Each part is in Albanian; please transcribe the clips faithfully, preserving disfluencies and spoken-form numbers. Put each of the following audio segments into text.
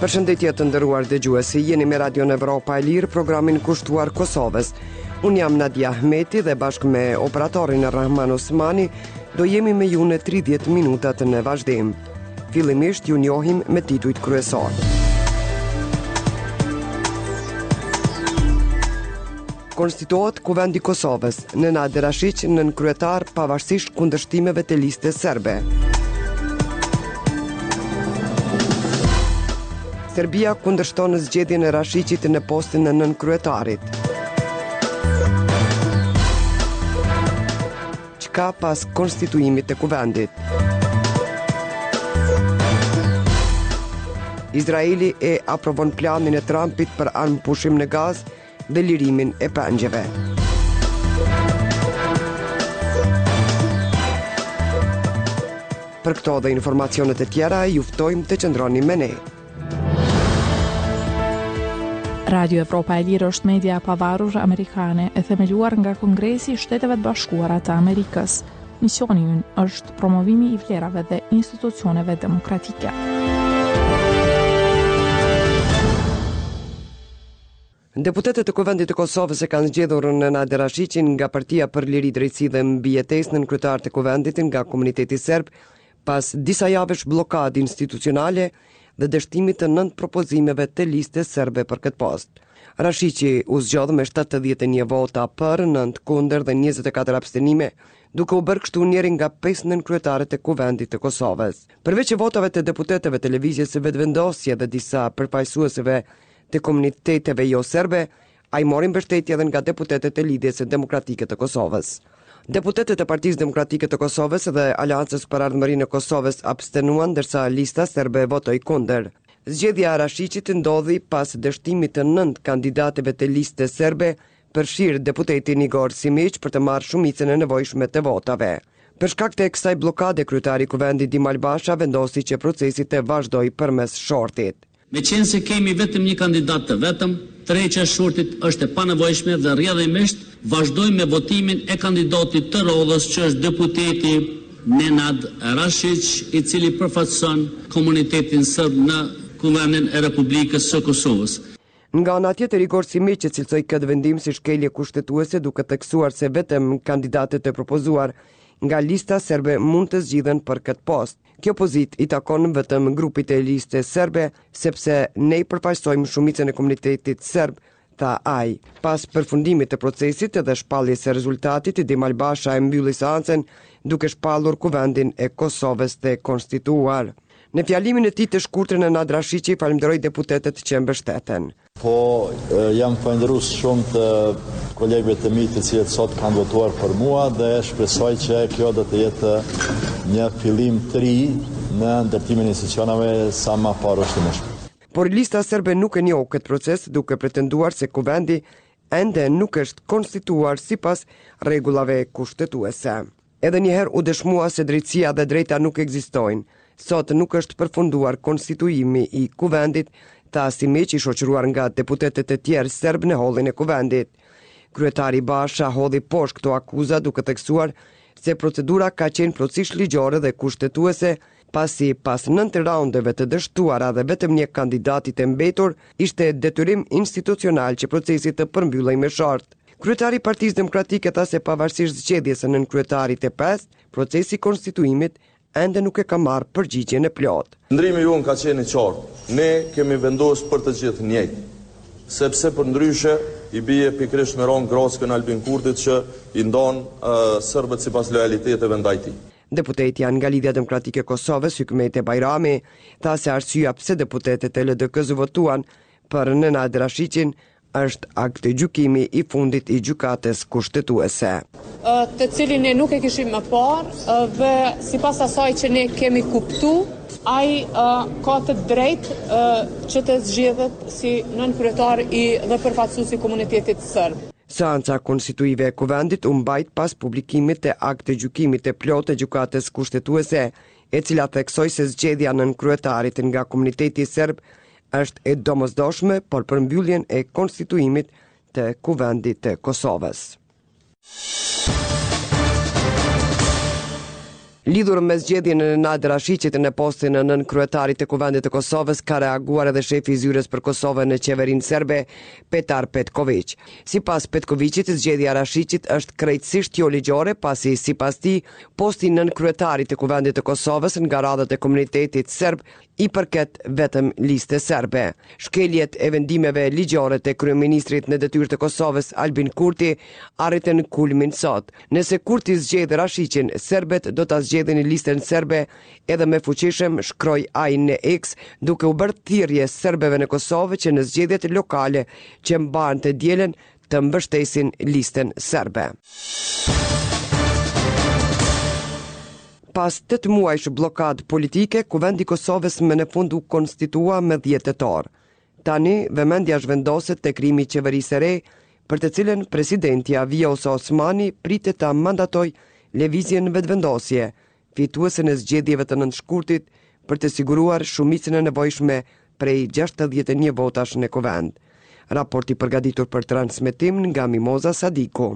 Përshëndetje të nderuar dëgjuesi, jeni me Radio Evropa e Lirë, programin kushtuar Kosovës. Unë jam Nadia Ahmeti dhe bashkë me operatorin Rahman Osmani do jemi me ju në tridhjetë minutat në vazhdim. Fillimisht ju njohim me titujt kryesor. Konstituohet Kuvendi i Kosovës, Nenad Rashiq nën kryetar pavarësisht kundërshtimeve të listës serbe. Serbia kundërshton zgjedhjen e Rashiqit në postin e nënkryetarit. Çka pas konstituimit të kuvendit? Izraeli e aprovon planin e Trumpit për armë pushim në Gazë dhe lirimin e pengjeve. Për këto dhe informacionet e tjera, ju ftojmë të qëndroni me ne. Radio Evropa e Lirë është media pavarur amerikane e themeluar nga Kongresi i Shteteve të Bashkuara të Amerikës. Misioni i ynë është promovimi i vlerave dhe institucioneve demokratike. Deputetët e Kuvendit të Kosovës e kanë zgjedhur Nenad Rashiqin nga Partia për Liri, Drejtësi dhe Mbijetesë nën kryetar të Kuvendit nga komuniteti serb pas disa javësh bllokade institucionale dhe dështimit të nëntë propozimeve të listës serbe për këtë post. Rashiqi u zgjodh me shtatëdhjetë e një vota për, nëntë kundër dhe njëzet e katër abstenime, duke u bërë kështu njëri nga pesë nënkryetaret e Kuvendit të Kosovës. Përveç e votave të deputetëve të lëvizjes së vetëvendosje dhe disa përfaqësuesve të komuniteteve jo serbe, ai mori mbështetje edhe nga deputetët e Lidhjes së Demokratike të Kosovës. Deputetët e Partisë Demokratike të Kosovës dhe Aleancës për Ardhmërinë e Kosovës abstenuan, ndërsa lista serbe votoi kundër. Zgjedhja e Rashiqit ndodhi pas dështimit të nëntë kandidatëve të listës serbe përfshirë deputetin Igor Simić për të marrë shumicën e nevojshme të votave. Për shkak të kësaj bllokade, kryetari i Kuvendit Dimall Basha vendosi që procesi të vazhdojë përmes shortit. Me qenë se kemi vetëm një kandidat të vetëm, tërheqja e shortit është e panevojshme dhe rrjedhimisht vazhdojmë me votimin e kandidatit të rrodhës që është deputeti Nenad Rashiq, i cili përfaqëson komunitetin serb në Kuvendin e Republikës së Kosovës. Nga ana tjetër, Igor Simić cilësoi këtë vendim si shkelje kushtetuese, duke theksuar se vetëm kandidatët e propozuar nga lista serbe mund të zgjidhen për këtë post. Kjo pozit i takon vetëm grupit e listës serbe, sepse ne i përfaqësojmë shumicën e komunitetit serb, tha ai. Pas përfundimit të procesit dhe shpalljes së rezultatit, Dimall Basha e mbylli seancën duke shpallur Kuvendin e Kosovës të konstituar. Në fjalimin e tij të shkurtër, Nenad Rashiqi falenderoi deputetët që mbështeten. Po jam falënderues shumë të kolegëve të mi të cilët sot kanë votuar për mua dhe shpresoj që kjo do të jetë një fillim të ri në ndërtimin e institucioneve sa më parashikueshëm. Por lista serbe nuk e njoh këtë proces, duke pretenduar se Kuvendi ende nuk është konstituar sipas rregullave kushtetuese. Edhe njëherë u dëshmua se drejtësia dhe drejta nuk ekzistojnë. Sot nuk është përfunduar konstituimi i Kuvendit, tha Simić, i shoqëruar nga deputetët e tjerë serb në hollin e Kuvendit. Kryetari Basha hodhi poshtë këto akuza, duke theksuar se procedura ka qenë plotësisht ligjore dhe kushtetuese, pasi pas nëntë raundeve të dështuara dhe vetëm një kandidatit e mbetur, ishte detyrim institucional që procesi të përmbyllej me shart. Kryetari i Partisë Demokratike tha se pavarësisht zgjedhjes së nënkryetarit të pestë, procesi i konstituimit ende nuk e ka marrë përgjigjen e plotë. Ndrimi jon ka qenë i qartë. Ne kemi vendosur për të gjithë njëjtë, sepse për ndryshe i bie pikërisht me ron groskën Albin Kurtit që i ndon uh, serbët sipas lojaliteteve ndaj tij. Deputeti nga Lidhja Demokratike e Kosovës, Hykmete Bajrami, tha se arsyeja pse deputetët e L D K-s votuan për Nenad Rashiqin është akti gjykimi i fundit i gjykatës kushtetuese. Të cilin ne nuk e kishim më parë dhe sipas asaj që ne kemi kuptu, ai ka të drejtë që të zgjedhet si nënkryetar i dhe përfaqësues i komunitetit serb. Seanca konstituive e Kuvendit u mbajt pas publikimit të aktit gjykimit të plotë të gjykatës kushtetuese, e cila theksoi se zgjedhja nënkryetarit nga komuniteti serb është e domosdoshme për përmbylljen e konstituimit të Kuvendit të Kosovës. Lidhur me zgjedhjen e Nenad Rashiqit në postin e nën kryetarit të Kuvendit të Kosovës, ka reaguar edhe shefi i zyrës për Kosovën në qeverinë serbe, Petar Petković. Sipas Petkovićit, zgjedhja e Rashiqit është krejtësisht jo ligjore, pasi sipas tij posti nën kryetarit të Kuvendit të Kosovës nga radhët e komunitetit serb i përket vetëm liste serbe. Shkeljet e vendimeve ligjore të kryeministrit në detyrë të Kosovës Albin Kurti arritën kulmin sot. Nëse Kurti zgjedh Rashiqin, serbet do ta zgjedhin në listën serbe edhe me fuqishëm, shkroi ai në X, duke u bërë thirrje serbeve në Kosovë që në zgjedhjet lokale që mbahen të dielen të mbështesin listën serbe. Pas tetë muajsh blokad politike, Kuvendi i Kosovës më në fund u konstitua me dhjetë tetor. Tani vëmendja zhvendoset te krijimi i qeverisë së re, për të cilën presidenti Vjosa Osmani pritet ta mandatoj lëvizjen vetëvendosje, fituesen e zgjedhjeve të nëntëshkurtit, për të siguruar shumicën e nevojshme prej gjashtëdhjetë e një votash në Kuvend. Raporti përgatitur për transmetim nga Mimoza Sadiku.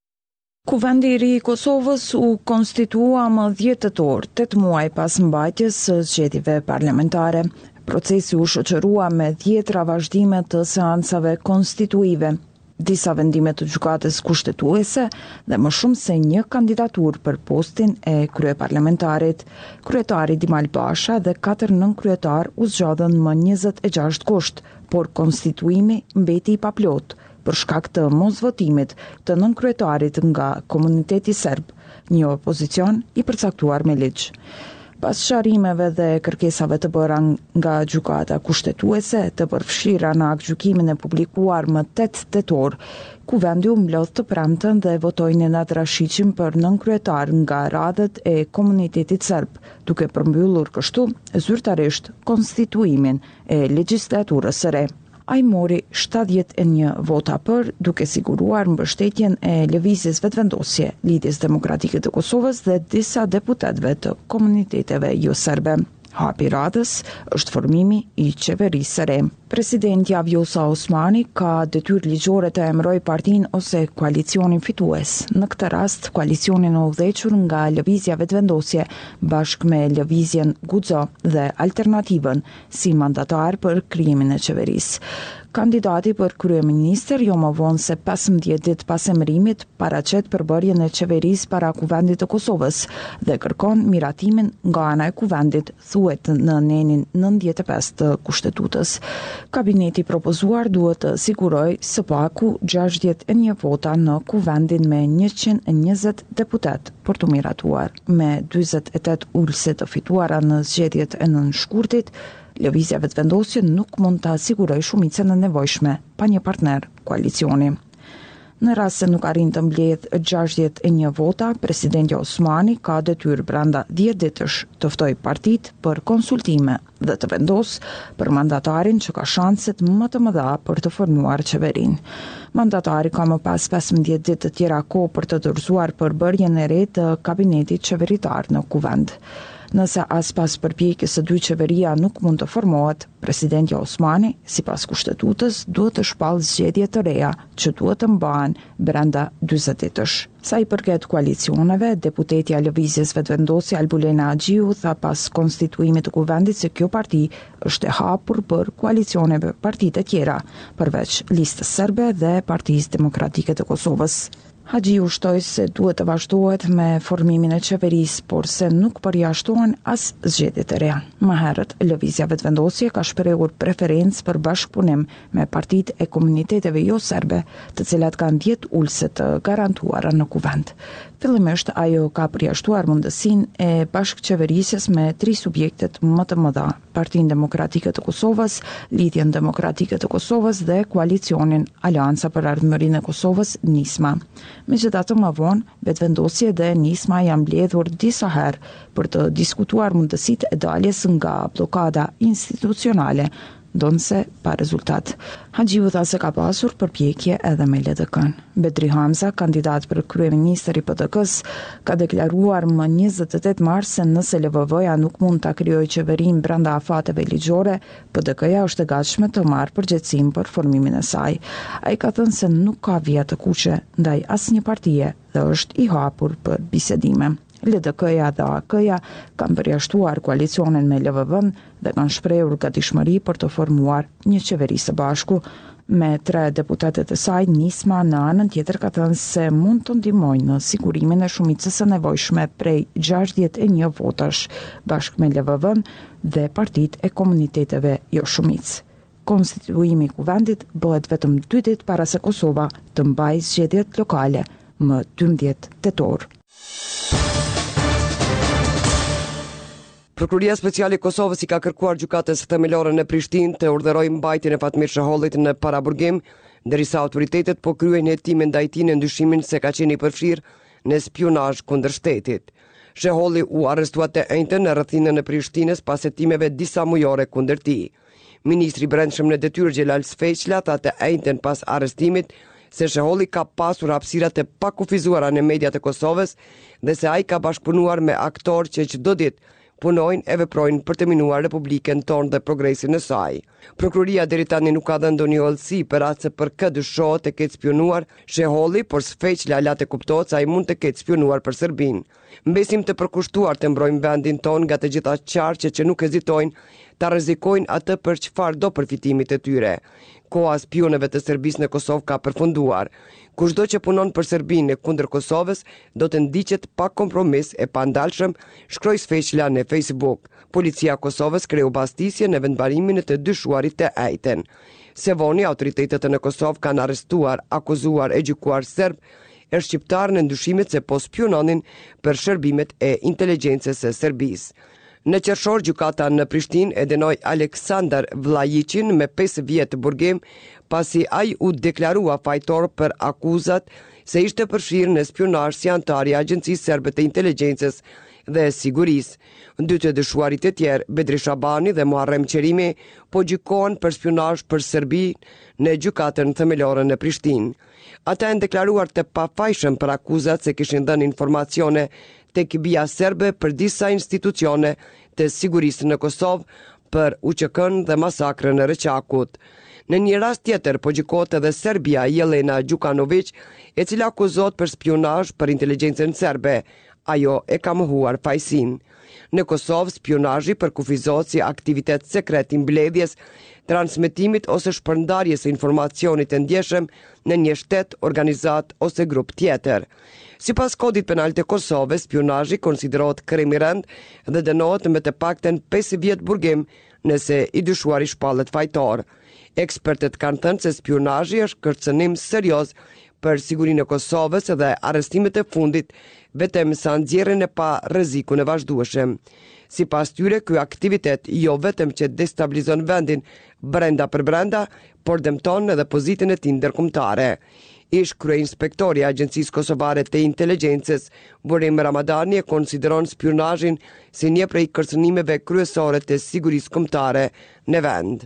Kuvendi i ri i Kosovës u konstitua më dhjetë tetor, tetë muaj pas mbajtjes së zgjedhjeve parlamentare. Procesi u shoqërua me dhjetra vazhdime të seancave konstituive, disa vendime të gjykatës kushtetuese dhe më shumë se një kandidatur për postin e kryeparlamentarit. Kryetari Dimal Basha dhe katër nënkryetar u zgjodhen më njëzet e gjashtë gusht, por konstituimi mbeti i paplot për shkak të mosvotimit të nënkryetarit nga komuniteti serb, një opozicion i përcaktuar me ligj. Pas sharrimeve dhe kërkesave të bëra nga gjykata kushtetuese të përfshira në aktgjykimin e publikuar më tetë tetor, Kuvendi u mblodh të premten dhe votoi Nenad Rashiqin për nënkryetar nga radhët e komunitetit serb, duke përmbyllur kështu zyrtarisht konstituimin e legjislaturës së re. Ai mori shtatëdhjetë e një vota për, duke siguruar mbështetjen e lëvizjes vetëvendosje, Lidhjes Demokratike të Kosovës dhe disa deputetëve të komuniteteve jo serbe. Hapi radhës është formimi i qeverisë së re. Presidenti Vjosa Osmani ka detyrë ligjore të emëroj partinë ose koalicionin fitues. Në këtë rast, koalicionin e udhëhequr nga lëvizja vetëvendosje bashkë me lëvizjen Guxo dhe Alternativën si mandatar për krijimin e qeverisë. Kandidati për kryeministër jo më vonë se pesëmbëdhjetë ditë pas emërimit paraqet përbërjen e qeverisë para Kuvendit të Kosovës dhe kërkon miratimin nga ana e Kuvendit, thuhet në nenin nëntëdhjetë e pesë të Kushtetutës. Kabineti propozuar duhet të sigurojë së paku gjashtëdhjetë e një vota në Kuvendin me njëqind e njëzet deputet për të miratuar. Me dyzet e tetë ulëse të fituara në zgjedhjet e nëntëshkurtit, lëvizja vetëvendosje nuk mund të asigurojë shumicën e nevojshme pa një partner koalicioni. Në rast se nuk arrin të mbledhë gjashtëdhjetë e një vota, presidenti Osmani ka detyrë brenda dhjetë ditësh të ftojë partitë për konsultime dhe të vendosë për mandatarin që ka shanset më të mëdha për të formuar qeverinë. Mandatari ka më pas pesëmbëdhjetë ditë të tjera kohë për të dorëzuar përbërjen e re të kabinetit qeveritar në Kuvend. Nëse as pas përpjekjes së dy qeveria nuk mund të formohet, presidenti Osmani, sipas Kushtetutës, duhet të shpallë zgjedhje të reja që duhet të mbahen brenda dyzet ditësh. Sa i përket koalicioneve, deputetja e Lëvizjes Vetëvendosje Albulena Axhiu tha pas konstituimit të Kuvendit se kjo parti është e hapur për koalicioneve partitë e tjera, përveç listës serbe dhe Partisë Demokratike të Kosovës. Axhiu shtoi se duhet të vazhdohet me formimin e qeverisë, por se nuk përjashtohen as zgjedhjet e reja. Më herët, Lëvizja Vetëvendosje ka shprehur preferencë për bashkëpunim me partitë e komuniteteve jo serbe, të cilat kanë dhjetë ulëse të garantuara në Kuvend. Fillimisht ajo ka përjashtuar mundësinë e bashkëqeverisjes me tri subjektet më të mëdha: Partinë Demokratike të Kosovës, Lidhjen Demokratike të Kosovës dhe koalicionin Aleanca për Ardhmërinë e Kosovës, Nisma. Megjithatë, më vonë, Vetëvendosje dhe Nisma janë mbledhur disa herë për të diskutuar mundësitë e daljes nga bllokada institucionale, ndonse pa rezultat. Axhiu tha se ka pasur përpjekje edhe me L D K-n. Bedri Hamza, kandidat për kryeministër i P D K-s, ka deklaruar më njëzet e tetë mars se nëse L V V-ja nuk mund ta krijojë qeverinë brenda afateve ligjore, P D K-ja është e gatshme të marrë përgjegjësinë për formimin e saj. Ai ka thënë se nuk ka vija të kuqe ndaj asnjë partie dhe është i hapur për bisedime. L D K-ja dhe A K-ja kanë përjashtuar koalicionin me L V V-n dhe kanë shprehur gatishmëri për të formuar një qeveri së bashku. Me tre deputetet e saj, Nisma në anën tjetër ka thënë se mund të ndihmojnë në sigurimin e shumicës së nevojshme prej gjashtëdhjetë e një votash, bashkë me L V V-n dhe partitë e komuniteteve jo shumicë. Konstituimi i kuvendit bëhet vetëm dy ditë para se Kosova të mbajë zgjedhjet lokale më dymbëdhjetë tetor. Prokuroria Speciale e Kosovës i ka kërkuar gjykatës themelore në Prishtinë të urdhërojë mbajtjen e Fatmir Shehollit në paraburgim, ndërsa autoritetet po kryejnë hetime ndaj tij në ndyshimin se ka qenë i përfshirë në spionazh kundër shtetit. Sheholli u arrestua të njëjtën në rrethinën e Prishtinës pas hetimeve disa mujore kundër tij. Ministri i Brendshëm në detyrë Xhelal Sfeqla tha të njëjtën pas arrestimit se Sheholli ka pasur hapësira të pakufizuara në mediat e Kosovës dhe se ai ka bashkëpunuar me aktorë që çdo ditë punojnë e veprojnë për të minuar Republikën tonë dhe progresin e saj. Prokuroria deri tani nuk ka dhënë ndonjë hollësi për atë se për kë dyshohet të ketë spionuar Sheholli, por Sfeqla la të kuptohet se ai mund të ketë spionuar për Serbinë. Mbesim të përkushtuar të mbrojnë vendin tonë nga të gjitha qarqet që nuk hezitojnë ta rrezikojnë atë për çfarë do përfitimit të tyre. Koha spionëve të Serbisë në Kosovë ka përfunduar. Kushdo që punon për Serbinë kundër Kosovës do të ndiqet pa kompromis e pandalshëm, shkroi Sfeqla në Facebook. Policia e Kosovës kreu bastisje në vendbarimin e të dyshuarit të njëjtën. Se voni, autoritetet në Kosovë kanë arrestuar, akuzuar e gjykuar serb e shqiptar në ndyshimet se po spiononin për shërbimet e inteligjencës së Serbisë. Në qershor, gjykata në Prishtinë e dënoi Aleksandar Vllajiçin me pesë vjet burgim pasi ai u deklarua fajtor për akuzat se ishte përfshirë në spionazh si antar i Agjencisë Serbe të Inteligjencës dhe Sigurisë. Dy të dyshuarit e tjerë, Bedri Shabani dhe Muharrem Qerimi, po gjykohen për spionazh për Serbi në gjykatën themelore në Prishtinë. Ata janë deklaruar të pafajshëm për akuzat se kishin dhënë informacione tek BIA serbe për disa institucione të sigurisë në Kosovë për U Q K-n dhe masakrën e Reçakut. Në një rast tjetër po gjykohet edhe Serbia Jelena Đukanović, e cila akuzohet për spionazh për inteligjencën serbe. Ajo e ka mohuar fajsin. Në Kosovë, spionazhi përkufizohet si aktivitet sekret i mbledhjes, transmetimit ose shpërndarjes së informacionit të ndjeshëm në një shtet, organizat ose grup tjetër. Sipas kodit penal të Kosovës, spionazhi konsiderohet krim i rënd dhe dënohet me të paktën pesë vjet burgim nëse i dyshuari shpallet fajtor. Ekspertët kanë thënë se spionazhi është kërcënim serioz për sigurinë e Kosovës dhe arrestimet e fundit vetëm sa nxjerrin e pa rrezikun e vazhdueshëm. Sipas tyre, ky aktivitet jo vetëm që destabilizon vendin brenda për brenda, por dëmton edhe pozitën e tij ndërkombëtare. Ish kryeinspektori i Agjencisë Kosovare të Inteligjencës, Burim Ramadani, e konsideron spionazhin si një prej kërcënimeve kryesore të sigurisë kombëtare në vend.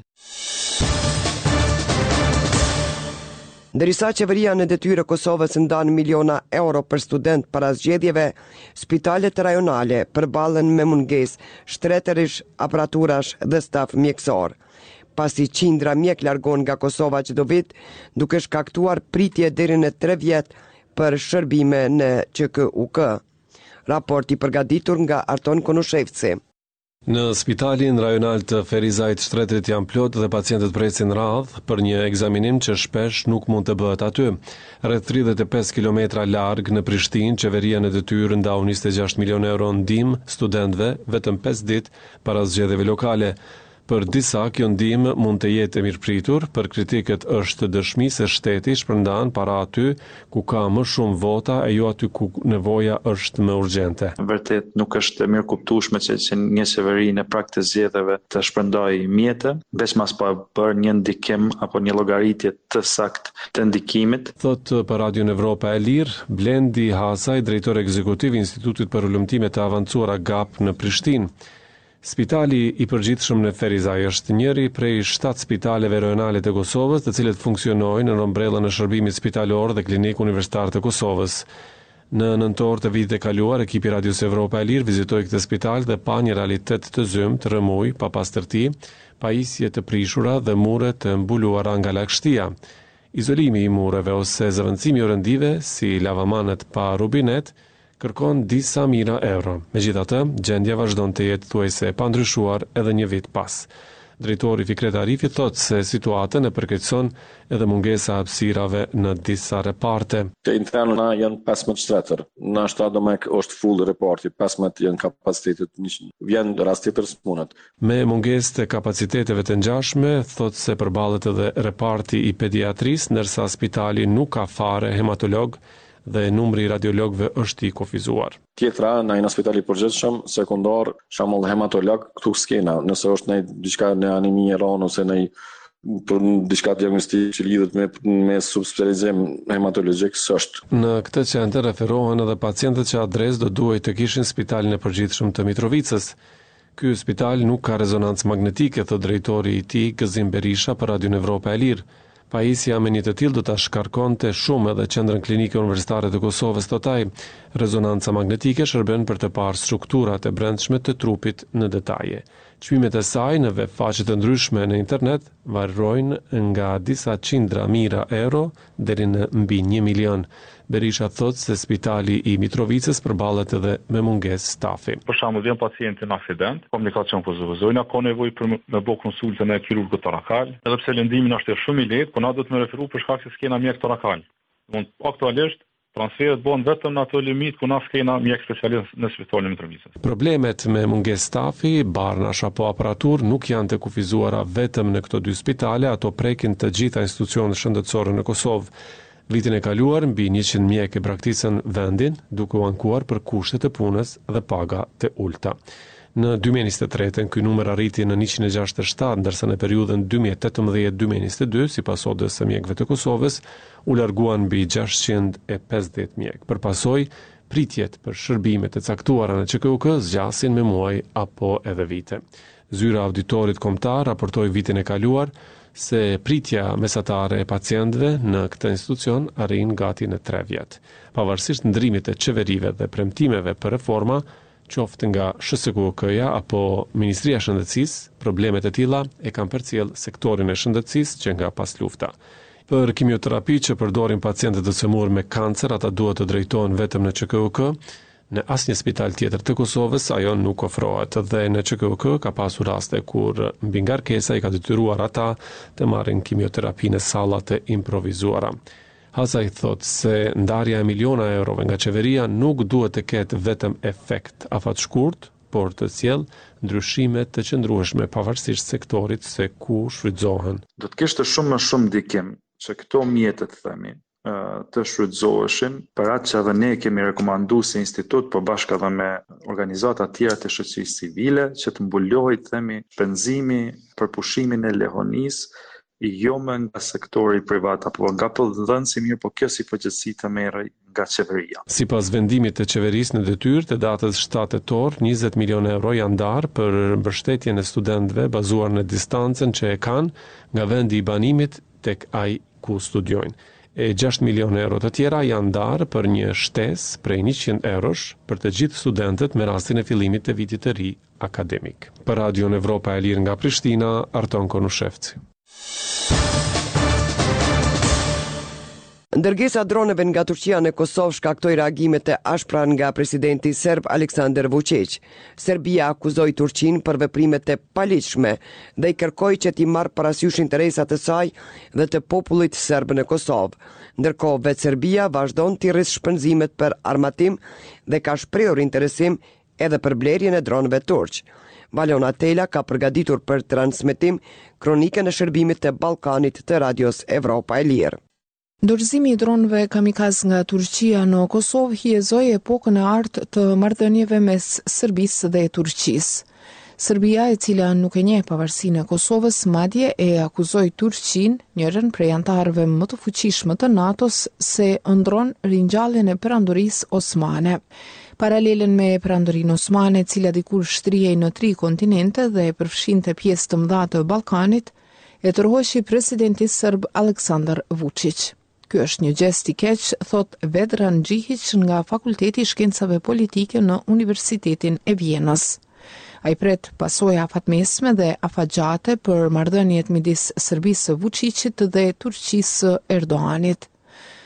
Ndërsa qeveria në detyrë e Kosovës ndan miliona euro për student para zgjedhjeve, spitalet rajonale përballen me mungesë shtretërish aparaturash dhe staf mjekësor. Pasi qindra mjek largon nga Kosova çdo vit, duke shkaktuar pritje deri në tre vjet për shërbime në Q K U K. Raporti përgatitur nga Arton Konushevci. Në spitalin rajonal të Ferizajt shtretërit janë plot dhe pacientët presin radhë për një ekzaminim që shpesh nuk mund të bëhet aty. Rreth tridhjetë e pesë kilometra larg në Prishtinë, qeveria në detyrë ndau njëzet e gjashtë milionë euro ndihmë studentëve vetëm pesë ditë para zgjedhjeve lokale. Për disa, kjo ndihmë mund të jetë e mirëpritur, për kritikët është dëshmi se shteti shpërndan para aty ku ka më shumë vota e jo aty ku nevoja është më urgjente. Vërtet nuk është e mirë kuptueshme që, që një qeveri në prag të zgjedhjeve të shpërndajë mjete, besmas pa bërë një ndikim apo një llogaritje të saktë të ndikimit. Thot për Radion Evropa e Lirë, Blendi Hasaj, drejtor ekzekutiv i Institutit për Ulëmtime të Avancuara G A P në Prishtinë. Spitali i përgjithshëm në Ferizaj është njëri prej shtatë spitaleve rajonale të Kosovës, të cilët funksionojnë në ombrellën e shërbimit spitalor dhe klinik universitar të Kosovës. Në nëntor të vitit e kaluar, ekipi Radios Evropa e Lirë vizitoi këtë spital dhe pa një realitet të zymt, rrëmuj, pa pastërti, pajisje të prishura dhe mure të mbuluara nga lagështia. Izolimi i mureve ose zëvendësimi i rëndive, si lavamanet pa rubinet, kërkon disa mijëra euro. Megjithatë, gjendja vazhdon të jetë thuajse e pandryshuar edhe një vit pas. Drejtori Fikret Arifi thotë se situatën e përkeqëson edhe mungesa e hapësirave në disa reparte. Të interna janë pesëmbëdhjetë shtretër. Në ashta do me është full reporti, pesëmbëdhjetë janë kapacitetet, vjen rast tjetër smunat. Me mungesë të kapaciteteve të ngjashme, thotë se përballet edhe reparti i pediatrisë, ndërsa spitali nuk ka fare hematolog dhe numri i radiologëve është i kufizuar. Tjetra, në një spitali përgjithshëm, sekundar, shamull hematolog, këtu skena, nëse është në diçka në anemi e ranë ose në për diçka diagnostik që lidhet me me subspecializim hematologjik s'është. Në këtë qendër referohen edhe pacientët që adresë do duhet të kishin spitalin e përgjithshëm të Mitrovicës. Ky spital nuk ka rezonancë magnetike, thotë drejtori i tij Gëzim Berisha për Radion Evropa e Lirë. Pajisja me një të tillë do ta shkarkonte shumë edhe qendrën klinike universitare të Kosovës Totaj. Rezonanca magnetike shërben për të parë strukturat e brendshme të trupit në detaje. Çmimet e saj në web faqe të ndryshme në internet varrojnë nga disa qindra mijëra euro deri në mbi një milion. Berisha thotë se spitali i Mitrovicës përballet edhe me mungesë stafi. Për shembull, vjen pacienti në aksident, komunikacion po zëvëzojnë, ka nevojë për me bë konsultën e kirurgut torakal, edhe pse lëndimin është shumë i lehtë, por na do të më referu për shkak se s'kena mjek torakal. Mund aktualisht transferet bëhen vetëm në ato limit ku na s'kena mjek specialist në spitalin e Mitrovicës. Problemet me mungesë stafi, barnash apo aparatur nuk janë të kufizuara vetëm në këto dy spitale, ato prekin të gjitha institucionet shëndetësore në Kosovë. Vitin e kaluar, mbi njëqind mjekë braktisën vendin, duke u ankuar për kushtet e punës dhe paga të ulta. Në dy mijë e njëzet e tre, ky numër arriti në njëqind e gjashtëdhjetë e shtatë, ndërsa në periudhën dy mijë e tetëmbëdhjetë deri dy mijë e njëzet e dy, sipas odës së mjekëve të Kosovës, u larguan mbi gjashtëqind e pesëdhjetë mjekë. Përpasoj, pritjet për shërbimet e caktuara në Q K U K zgjasin me muaj apo edhe vite. Zyra auditorit kombëtar raportoi vitin e kaluar se pritja mesatare e pacientëve në këtë institucion arrin gati në tre vjet. Pavarësisht ndrimit të qeverive dhe premtimeve për reforma, qoftë nga S S K U K-ja apo Ministria e Shëndetësisë, problemet e tilla e kanë përcjell sektorin e shëndetësisë që nga pas lufta. Për kimioterapi që përdorin pacientët të cëmur me kancer, ata duhet të drejtohen vetëm në Q K U K. Në asnjë spital tjetër të Kosovës ajo nuk ofrohet dhe në Q K U K ka pasur raste kur mbi ngarkesa i ka detyruar ata të marrin kimioterapi në salla të improvizuara. Hasaj thot se ndarja e miliona eurove nga qeveria nuk duhet të ketë vetëm efekt afatshkurt, por të sjellë ndryshime të qëndrueshme pavarësisht sektorit se ku shfrytëzohen. Do të kishte shumë më shumë ndikim që këto mjete të themi të shfrytëzoheshin për atë që edhe ne kemi rekomandu si institut, por bashkë edhe me organizata tjera të shoqërisë civile, që të mbulohej themi penzimi për pushimin e lehonisë, jo më nga sektori privat apo nga dhënësi mirë, po kjo si përgjithësi të merrej nga qeveria. Sipas vendimit të qeverisë në detyrë të datës shtatë tetor, njëzet milion euro janë ndarë për mbështetjen e studentëve bazuar në distancën që e kanë nga vendi i banimit tek ai ku studiojnë. E gjashtë milion euro të tjera janë ndarë për një shtesë prej njëqind eurosh për të gjithë studentët me rastin e fillimit të vitit të ri akademik. Për Radion Evropa e Lirë nga Prishtina, Arton Konushevci. Ndërgesa droneve nga Turqia në Kosovë shkaktoi reagime të ashpra nga presidenti serb Aleksandar Vučić. Serbia akuzoi Turqinë për veprimet e paligjshme dhe i kërkoi që t'i marrë parasysh interesat e saj dhe të popullit serb në Kosovë. Ndërkohë, vetë Serbia vazhdon t'i rrisë shpenzimet për armatim dhe ka shprehur interesim edhe për blerjen e dronëve turq. Valona Tela ka përgatitur për transmetim kronikën e shërbimit të Ballkanit të Radios Evropa e Lirë. Dorëzimi i dronëve kamikaz nga Turqia në Kosovë hyjezoi epokën e artë të marrëdhënieve mes Serbisë dhe Turqisë. Serbia, e cila nuk e njeh pavarësinë e Kosovës, madje e akuzoi Turqinë, njërin prej anëtarëve më të fuqishëm të NATO-s, se ndron ringjalljen e perandorisë osmane. Paralelen me perandorinë osmane, e cila dikur shtrihej në tri kontinente dhe e përfshinte pjesë të mëdha të Ballkanit, e tërhoqi presidenti serb Aleksandar Vučić. Ky është një gest i keq, thot Vedran Gjihić nga Fakulteti i Shkencave Politike në Universitetin e Vjenës. Ai pret pasoja afatmesme dhe afatgjate për marrëdhëniet midis Serbisë së Vučićit dhe Turqisë së Erdoganit.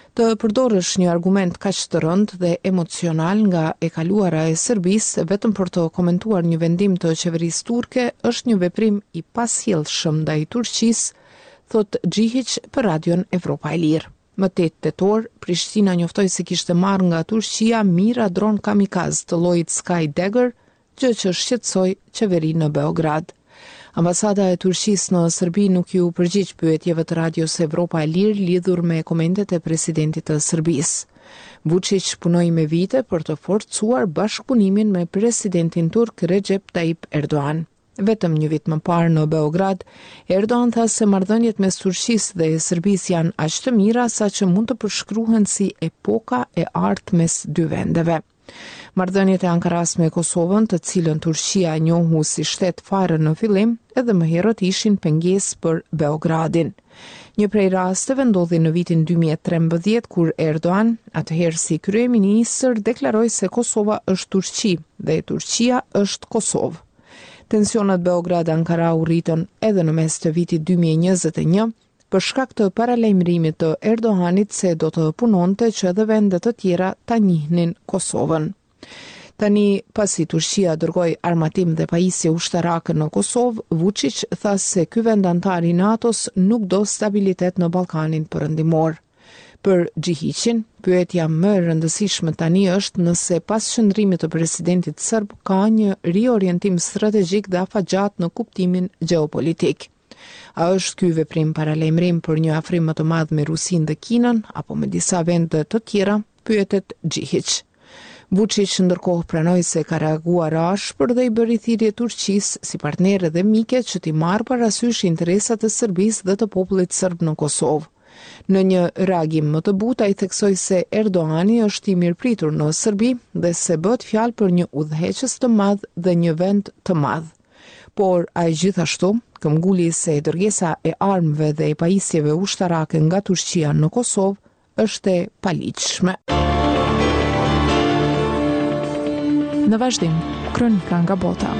të përdorësh një argument kaq të rëndë dhe emocional nga e kaluara e Serbisë vetëm për të komentuar një vendim të qeverisë turke është një veprim i pasjellshëm ndaj Turqisë, thot Gjihić për Radion Evropa e Lirë. Më tetë tetor, Prishtina njoftoi se kishte marrë nga Turqia mira dron kamikaz të llojit Sky Dagger, gjë që shqetësoi qeverinë në Beograd. Ambasada e Turqisë në Serbi nuk ju përgjigj pyetjeve të Radios Evropa e Lirë lidhur me komentet e presidentit të Serbisë. Vučić punoi me vite për të forcuar bashkëpunimin me presidentin turk Recep Tayyip Erdogan. Vetëm një vit më parë në Beograd, Erdogan tha se marrëdhëniet mes Turqisë dhe Serbisë janë aq të mira sa që mund të përshkruhen si epoka e artë mes dy vendeve. Marrëdhëniet e Ankaras me Kosovën, të cilën Turqia njohu si shtet fare në fillim, edhe më herët ishin pengesë për Beogradin. Një prej rasteve ndodhi në vitin dy mijë e trembëdhjetë kur Erdogan, atëherë si kryeministër, deklaroi se Kosova është Turqi dhe Turqia është Kosovë. Tensionet Beograd-Ankara u rritën edhe në mes të vitit dy mijë e njëzet e një për shkak të paralajmërimit të Erdoganit se do të punonte që edhe vendet të tjera ta njihnin Kosovën. Tani, pasi Turqia dërgoi armatim dhe pajisje ushtarake në Kosovë, Vučić tha se ky vend antar i NATO-s nuk do stabilitet në Ballkanin Perëndimor. Për Gjihićin, pyetja më e rëndësishme tani është nëse pas shndrimit të presidentit serb ka një riorientim strategjik dhe afatgjat në kuptimin gjeopolitik. A është ky veprim paralajmërim për një afrim më të madh me Rusinë dhe Kinën apo me disa vende të tjera, pyetet Gjihić. Vučić ndërkohë pranoi se ka reaguar ashpër dhe i bëri thirrje Turqisë si partnere dhe mike që t'i marrë parasysh interesat e Serbisë dhe të popullit serb në Kosovë. Në një reagim më të butë, ai theksoi se Erdogani është i mirëpritur në Serbi dhe se bëhet fjalë për një udhëheqës të madh dhe një vend të madh. Por ai gjithashtu këmbguli se dërgesa e armëve dhe e pajisjeve ushtarake nga Turqia në Kosovë është e paligjshme. Në vazhdim, kronika nga bota.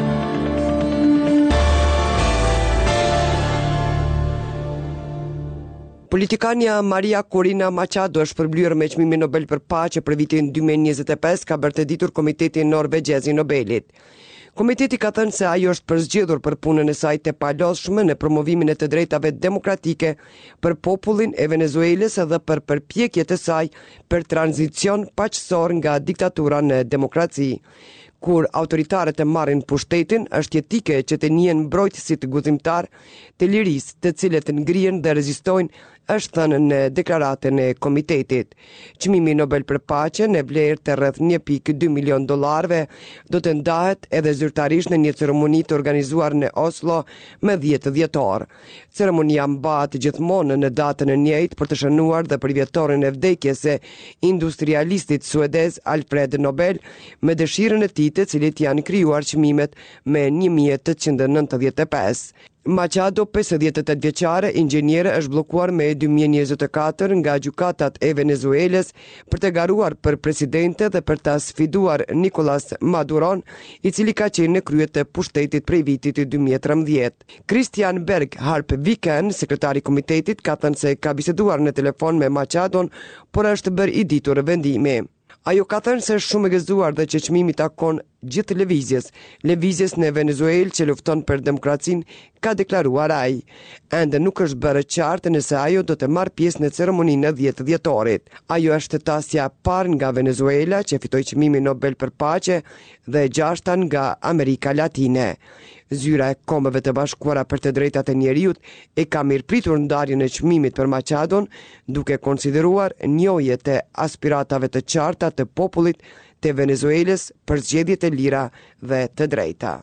Politikania Maria Corina Machado është përblyer me çmimin Nobel për paqe për vitin dy mijë e njëzet e pesë, ka bërë të ditur Komiteti Norvegjez i Nobelit. Komiteti ka thënë se ajo është përzgjedhur për punën e saj të palodhshme në promovimin e të drejtave demokratike për popullin e Venezuelës dhe për përpjekjet e saj për tranzicion paqësor nga diktatura në demokraci. Kur autoritarët e marrin pushtetin, është jetike që të njihen mbrojtësit guzimtar të lirisë, të cilët ngrihen dhe rezistojnë, është thënë në deklaratën e komitetit. Çmimi Nobel për paqe në vlerë të rreth një pikë dy milion dollarëve do të ndahet edhe zyrtarisht në një ceremoni të organizuar në Oslo me dhjetë dhjetor. Ceremonia mbahet gjithmonë në datën e njëjtë për të shënuar dhe për vjetorin e vdekjes së industrialistit suedez Alfred Nobel, me dëshirën e tij të cilit janë krijuar çmimet me një mijë e tetëqind e nëntëdhjetë e pesë. Machado, pesëdhjetë e tetë vjeçare, inxhiniere, është bllokuar me dy mijë e njëzet e katër nga gjykatat e Venezuelës për të garuar për presidente dhe për ta sfiduar Nicolas Maduron, i cili ka qenë në krye të pushtetit prej vitit dy mijë e trembëdhjetë. Christian Berg Harp Viken, sekretari i komitetit, ka thënë se ka biseduar në telefon me Machadon, por është bërë i ditur vendimi. Ajo ka thënë se është shumë e gëzuar dhe që çmimi takon gjithë lëvizjes, lëvizjes në Venezuelë që lufton për demokracinë, ka deklaruar ai. Ende nuk është bërë qartë nëse ajo do të marrë pjesë në ceremoninë e dhjetë dhjetorit. Ajo është tasja e parë nga Venezuela që fitoi çmimin Nobel për paqe dhe e gjashta nga Amerika Latine. Zyra e Kombeve të Bashkuara për të drejtat e njeriut e ka mirëpritur ndarjen e çmimit për Machadon, duke konsideruar njohjet e aspiratave të qarta të popullit të Venezuelës për zgjedhjet e lira dhe të drejta.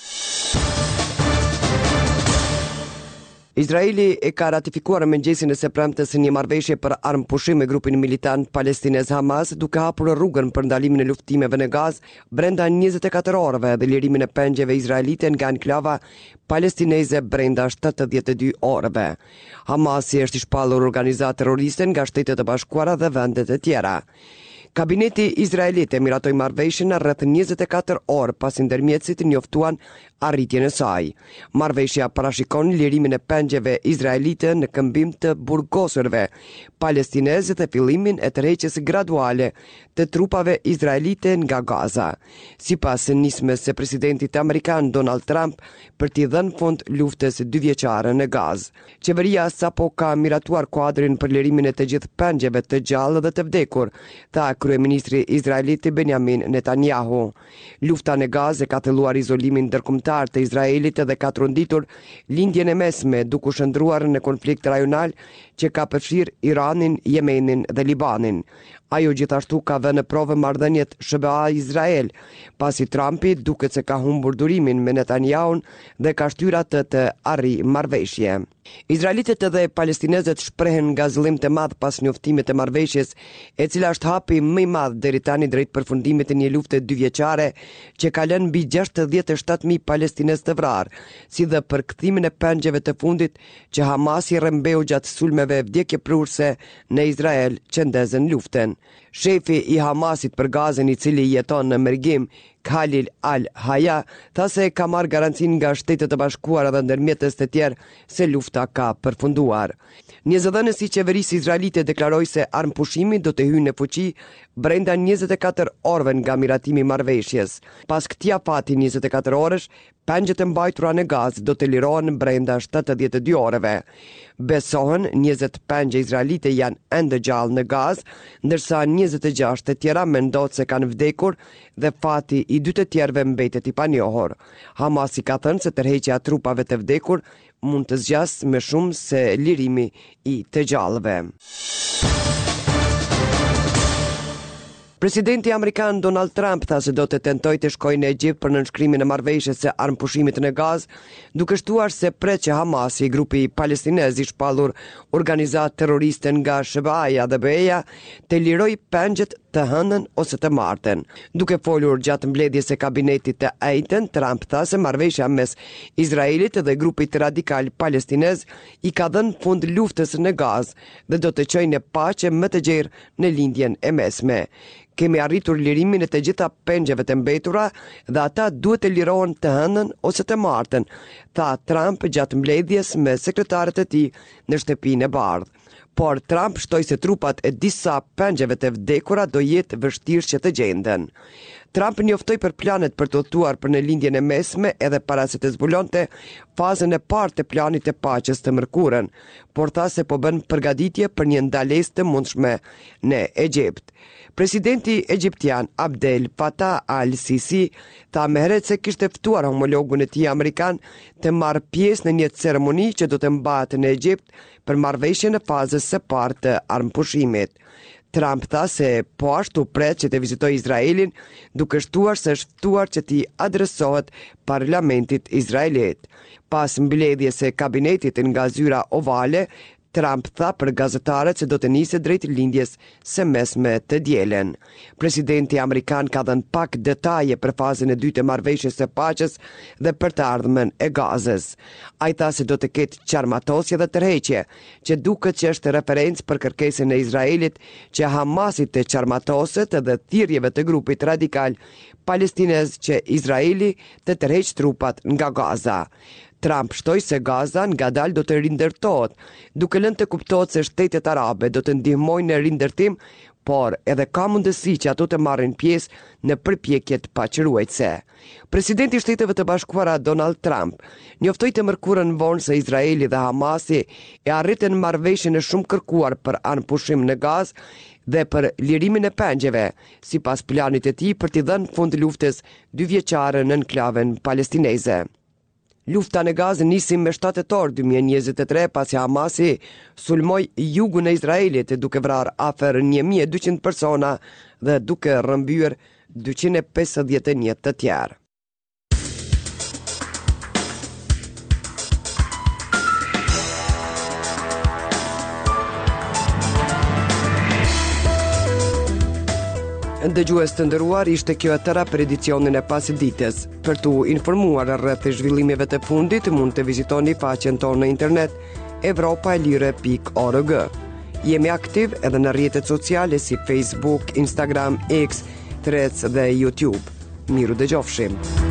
Izraeli e ka ratifikuar mëngjesin e së premtes një marrëveshje për armëpushim me grupin militant palestinez Hamas, duke hapur rrugën për ndalimin e luftimeve në Gazë brenda njëzet e katër orëve dhe lirimin e pengjeve izraelite nga enklava palestineze brenda shtatëdhjetë e dy orëve. Hamasi është i shpallur organizatë terroriste nga Shtetet e Bashkuara dhe vendet e tjera. Kabineti izraelit e miratoi marrëveshjen rreth njëzet e katër orë pas ndërmjetësit njoftuan arritjen e saj. Marrëveshja parashikon lirimin e pengjeve izraelite në këmbim të burgosurve palestineze dhe fillimin e tërheqjes graduale të trupave izraelite nga Gaza. Sipas nismës së presidentit amerikan Donald Trump për t'i dhënë fund luftës dyvjeçare në Gazë. Qeveria sapo ka miratuar kuadrin për lirimin e të gjithë pengjeve të gjallë dhe të vdekur, tha kryeministri izraelit Benjamin Netanyahu. Lufta në Gazë ka thelluar izolimin ndërkombëtar të Izraelit dhe ka trunditur lindjen e mesme, duke u shndruar në konflikt rajonal që ka përfshirë Iranin, Yemenin dhe Libanin. Ajo gjithashtu ka vënë në provë marrëdhëniet S B A-Izrael, pasi Trumpi duket se ka humbur durimin me Netanyahun dhe ka shtyr atë të arrijë marrëveshje. Izraelitët dhe palestinezët shprehen gazëllim të madh pas njoftimit të marrëveshjes, e cila është hapi më i madh deri tani drejt përfundimit të një lufte dyvjeçare që ka lënë mbi gjashtëdhjetë e shtatë mijë palestinezë të vrarë, si dhe për kthimin e pengjeve të fundit që Hamasi rrembeu gjatë sulmeve vdekjeprurëse në Izrael që ndezën luftën. Shefi i Hamasit për Gazën, i cili jeton në Mergim, Khalil al-Haya, tha se ka marrë garancin nga Shtetet e Bashkuara dhe ndërmjetës të tjerë se lufta ka përfunduar. Një zëdhënës i qeverisë izraelite deklaroi se armpushimi do të hyjë në fuqi brenda njëzet e katër orëve nga miratimi i marrëveshjes. Pas këtij afati njëzet e katër orësh, pengjet e mbajtura në Gazë do të lirohen brenda shtatëdhjetë e dy orëve. Besohen njëzet pengje izraelite janë ende gjallë në Gazë, ndërsa njëzet e gjashtë të tjera mendohet se kanë vdekur dhe fati i dy të tjerëve mbetet i panjohur. Hamasi ka thënë se tërheqja e trupave të vdekur mund të zgjasë më shumë se lirimi i të gjallëve. Presidenti amerikan Donald Trump tha se do të tentojë të shkojë në Egjipt për nënshkrimin e marrëveshjes së armpushimit në Gazë, duke shtuar se pret që Hamasi, grupi palestinez i shpallur organizatë terroriste nga S B A-ja dhe B E-ja, të lirojë pengjet të hënën ose të martën. Duke folur gjatë mbledhjes së kabinetit të njëjtën, Trump tha se marrëveshja mes Izraelit dhe grupit radikal palestinez i ka dhënë fund luftës në Gazë dhe do të çojë në paqe më të gjerë në lindjen e mesme. Kemi arritur lirimin e të gjitha pengjeve të mbetura dhe ata duhet të lirohen të hënën ose të martën, tha Trump gjatë mbledhjes me sekretarët e tij në shtëpinë e Bardhë. Por Trump shtoi se trupat e disa pengjeve të vdekura do jetë vështirë që të gjenden. Trump njoftoi për planet për të udhëtuar për në lindjen e mesme edhe para se të zbulonte fazën e parë të planit të paqes të mërkurën, por tha se po bën përgatitje për një ndalesë të mundshme në Egjipt. Presidenti egjiptian Abdel Fattah al-Sisi tha më herët se kishte ftuar homologun e tij amerikan të marrë pjesë në një ceremoni që do të mbahet në Egjipt për marrëveshjen e fazës së parë të armpushimit. Trump tha se po ashtu pret që të vizitojë Izraelin, duke shtuar se është ftuar që t'i adresohet parlamentit izraelit. Pas mbledhjes së kabinetit nga zyra ovale, Trump tha për gazetarët se do të nisë drejt lindjes së mesme të dielen. Presidenti amerikan ka dhënë pak detaje për fazën e dytë të marrëveshjes së paqes dhe për të ardhmen e Gazës. Ai tha se do të ketë qarmatosje dhe tërheqje, që duket që është referencë për kërkesën e Izraelit që Hamasit të qarmatoset dhe thirrjeve të grupit radikal palestinez që Izraeli të tërheqë trupat nga Gaza. Trump shtoi se Gaza ngadalë do të rindërtohet, duke lënë të kuptohet se shtetet arabe do të ndihmojnë në rindërtim, por edhe ka mundësi që ato të marrin pjesë në përpjekjet paqëruese. Presidenti i Shteteve të Bashkuara Donald Trump njoftoi të mërkurën vonë se Izraeli dhe Hamasi e arritën marrëveshjen e shumë kërkuar për anpushim në Gazë dhe për lirimin e pengjeve, sipas planit të tij për t'i dhënë fund luftës dyvjeçare në enklavën palestineze. Lufta në Gazë nisi me shtatë tetor dy mijë e njëzet e tre pasi Hamasi sulmoi jugun e Izraelit duke vrarë afër një mijë e dyqind persona dhe duke rrëmbyer dyqind e pesëdhjetë e një të tjerë. Dëgjues të nderuar, ishte kjo e tëra për edicionin e pasdites. Për t'u informuar rreth zhvillimeve të fundit, mund të vizitoni faqen tonë në internet evropaelire pikë org. Jemi aktiv edhe në rrjetet sociale si Facebook, Instagram, X, Threads dhe YouTube. Miru dëgjofshim.